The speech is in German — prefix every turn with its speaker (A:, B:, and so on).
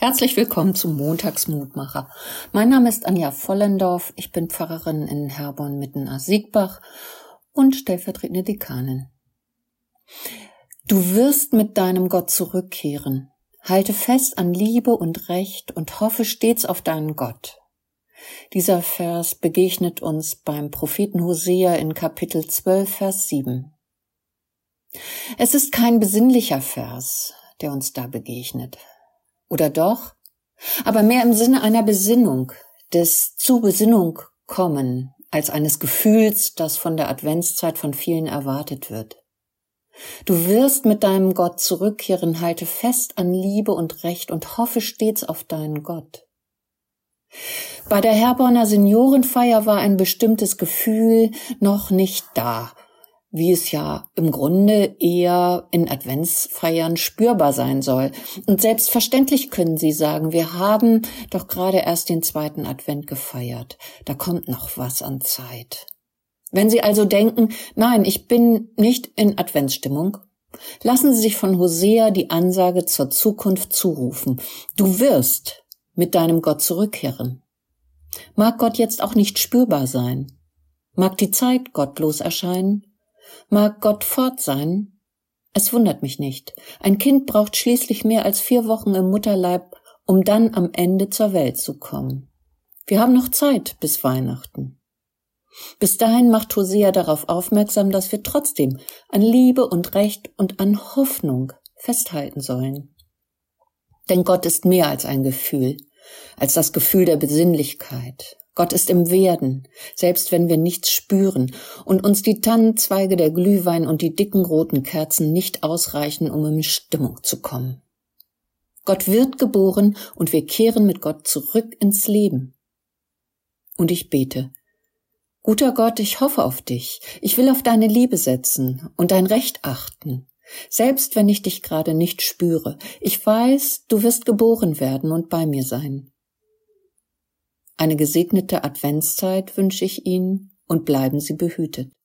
A: Herzlich willkommen zum Montagsmutmacher. Mein Name ist Anja Vollendorf, ich bin Pfarrerin in Herborn-Mitten-Siegbach und stellvertretende Dekanin. Du wirst mit deinem Gott zurückkehren. Halte fest an Liebe und Recht und hoffe stets auf deinen Gott. Dieser Vers begegnet uns beim Propheten Hosea in Kapitel 12, Vers 7. Es ist kein besinnlicher Vers, der uns da begegnet. Oder doch? Aber mehr im Sinne einer Besinnung, des zu Besinnung kommen, als eines Gefühls, das von der Adventszeit von vielen erwartet wird. Du wirst mit deinem Gott zurückkehren, halte fest an Liebe und Recht und hoffe stets auf deinen Gott. Bei der Herborner Seniorenfeier war ein bestimmtes Gefühl noch nicht da, wie es ja im Grunde eher in Adventsfeiern spürbar sein soll. Und selbstverständlich können Sie sagen, wir haben doch gerade erst den 2. Advent gefeiert. Da kommt noch was an Zeit. Wenn Sie also denken, nein, ich bin nicht in Adventsstimmung, lassen Sie sich von Hosea die Ansage zur Zukunft zurufen. Du wirst mit deinem Gott zurückkehren. Mag Gott jetzt auch nicht spürbar sein? Mag die Zeit gottlos erscheinen? Mag Gott fort sein? Es wundert mich nicht. Ein Kind braucht schließlich mehr als 4 Wochen im Mutterleib, um dann am Ende zur Welt zu kommen. Wir haben noch Zeit bis Weihnachten. Bis dahin macht Hosea darauf aufmerksam, dass wir trotzdem an Liebe und Recht und an Hoffnung festhalten sollen. Denn Gott ist mehr als ein Gefühl, als das Gefühl der Besinnlichkeit. Gott ist im Werden, selbst wenn wir nichts spüren und uns die Tannenzweige, der Glühwein und die dicken roten Kerzen nicht ausreichen, um in Stimmung zu kommen. Gott wird geboren und wir kehren mit Gott zurück ins Leben. Und ich bete: Guter Gott, ich hoffe auf dich. Ich will auf deine Liebe setzen und dein Recht achten, selbst wenn ich dich gerade nicht spüre. Ich weiß, du wirst geboren werden und bei mir sein. Eine gesegnete Adventszeit wünsche ich Ihnen und bleiben Sie behütet.